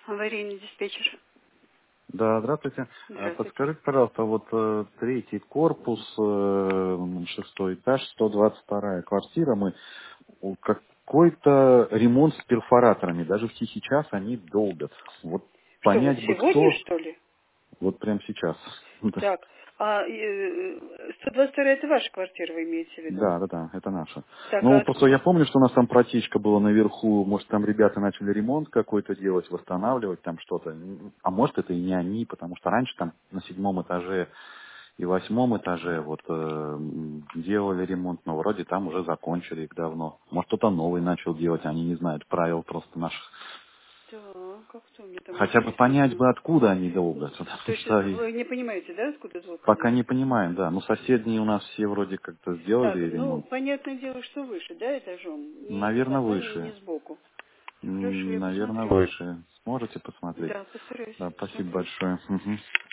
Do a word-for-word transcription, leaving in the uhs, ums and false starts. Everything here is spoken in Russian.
Аварийный диспетчер. Да, здравствуйте. А, Здравствуйте. Подскажите, пожалуйста, вот э, третий корпус, э, шестой этаж, сто двадцать вторая квартира, мы у- какой-то ремонт с перфораторами, даже в тихий час они долбят. Вот Что, вот понять бы сегодня, кто, что ли? вот прямо сейчас. Так, а э, сто двадцать вторая это ваша квартира, вы имеете в виду? Да, да, да, это наше. Так, а Ну, просто откуда? я помню, что у нас там протечка была наверху, может, там ребята начали ремонт какой-то делать, восстанавливать там что-то. А может, это и не они, потому что раньше там на седьмом этаже и восьмом этаже вот э, м, делали ремонт, но вроде там уже закончили их давно. Может, кто-то новый начал делать, они не знают правил просто наших. Да, как-то у меня там Хотя бы написано. понять бы, откуда они долбят, То потому есть что и вы не понимаете, да, откуда звук пока идет? не понимаем, да. Ну, соседние у нас все вроде как-то сделали Так, ну, ремонт. понятное дело, что выше, да, этажом? Не, не Наверное, под вами, не выше. сбоку. Хорошо, я М, Наверное, посмотрю. выше. Сможете посмотреть? Да, постараюсь Да, спасибо посмотреть. большое. Мгм.